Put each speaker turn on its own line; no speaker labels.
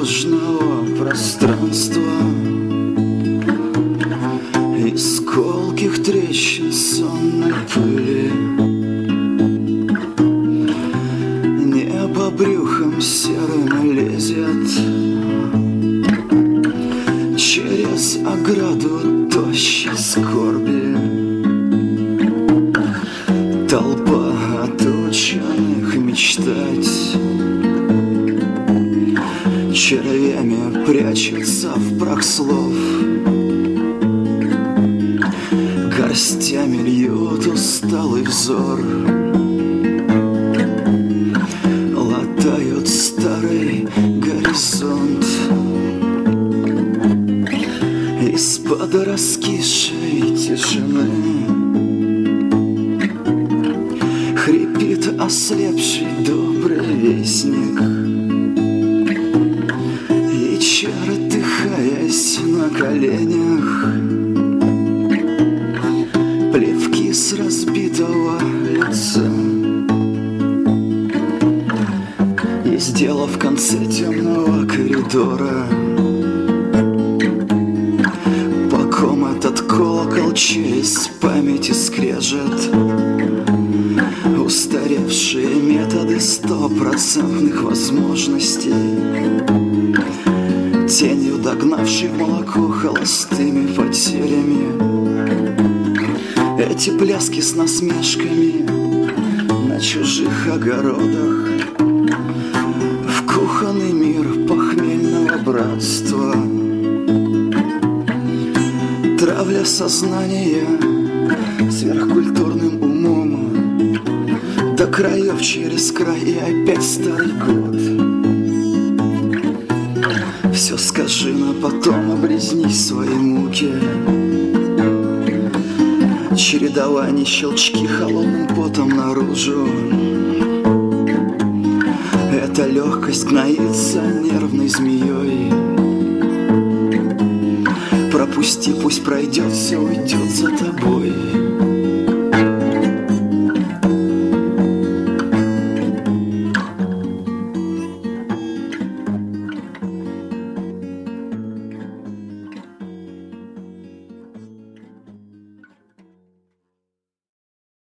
бездорожного пространства, из колких трещин сонной пыли. Небо брюхом серым лезет через ограду тощей скорби. Толпа отученных мечтать червями прячется в прах слов, горстями льют усталый взор, латают старый горизонт. Из-под раскисшей тишины хрипит ослепший добрый вестник, и чертыхаясь на коленях плевки с разбитого лица. И сделав в конце темного коридора, по ком этот колокол через память скрежет, устаревшие методы стопроцентных возможностей, тенью догнавшей в молоко холостыми потерями. Эти пляски с насмешками на чужих огородах, в кухонный мир похмельного братства, травля сознания сверхкультурным умом, до краев через край и опять старый год. Все скажи, но потом облизнись свои муки, чередование щелчки холодным потом наружу. Эта легкость гноится нервной змеей. Пропусти, пусть пройдет, все уйдет за тобой.